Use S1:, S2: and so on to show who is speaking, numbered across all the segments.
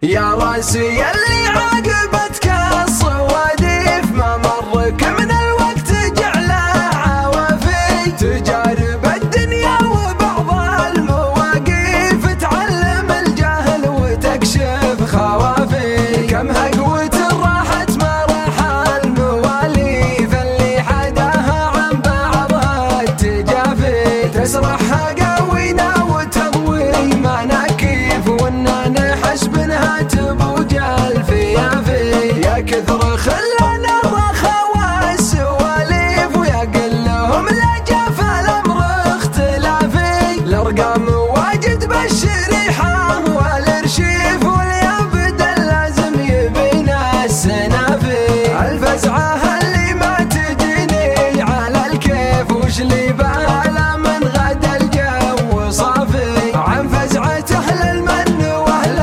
S1: يا راسي اللي عاقبتك الصواديف، ما مرك من الوقت جعله عوافي. تجارب الدنيا وبعض المواقف تعلم الجاهل وتكشف خوافي. كم هقوة راحت مراحل المواليف اللي حداها عن بعضها التجافي. تسرحها قوينا وتضوي مناكيف، وإنا نحس بنها تبوج الفيافي. يا كثر خلنا الرخا والسواليف، ويا قلهم لا جاف الأمر اختلافي. الأرقام واجد بالشريحة والارشيف، واليابد لازم يبينا السنافي. الفزعة اللي ما تجيني على الكيف، وش اللي بالها من غدا الجو صافي. عن فزعة أهل المن وأهل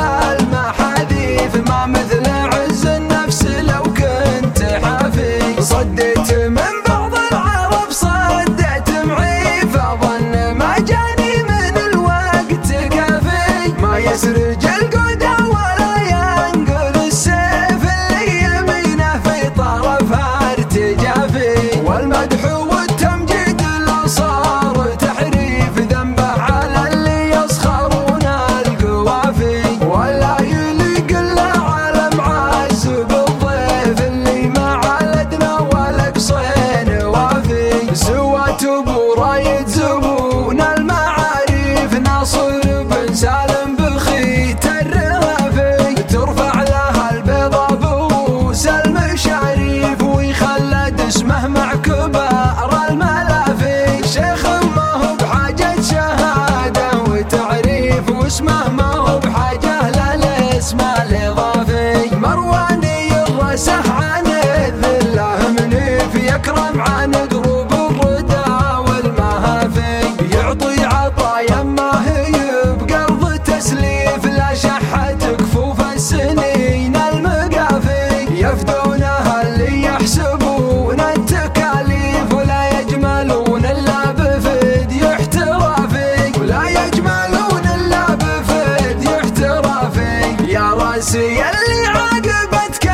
S1: المحاذيف، ما مثل عز النفس لو كنت حافي. صديت من بعض العرب صديت معيف، أظن ما جاني من الوقت كافي. ما يسرج القدى ولا ينقل السيف، اللي يمينه في طرفها ارتجافي. والمدح والتمجيد لو صار تحريف، ذنبه على اللي يسخرون القوافي. ولا يليق الا على معز بالضيف، اللي ما علدنا ولا قصين وافي. سوات ابو رايد زبون المعاريف، ناصر بن سالم بخيت الرغافي. ترفع لها البيضة بوس المشاريف، ويخلد اسمه مع كبار الملافي. شيخ ما هو بحاجة شهادة وتعريف، واسمه ما هو بحاجة للاسم الإضافي. مرواني الرسه عن الذلة منيف، يكرم عن دروب الردى والمهافي. يعطي عطايا ما هي بقرض تسليف، لا شحة كفوف السنين المقافي. يفدونها اللي يحسبون التكاليف، ولا يجملون الا بفدي احترافي. ولا يجملون الا بفدي احترافي. يا راسي اللي عاقبتك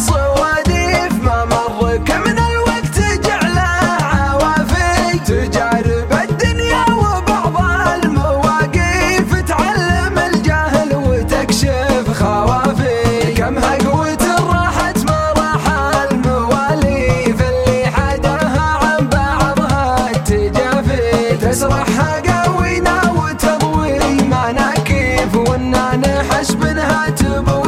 S1: الصواديف، ما مرك من الوقت جعله عوافي. تجارب الدنيا وبعض المواقف تعلم الجاهل وتكشف خوافي. كم هقوة راحت مراحل المواليف، اللي حداها عن بعضها التجافي. تسرحها قوينا وتضوي مناكيف، وإنا نحس بنها تبوي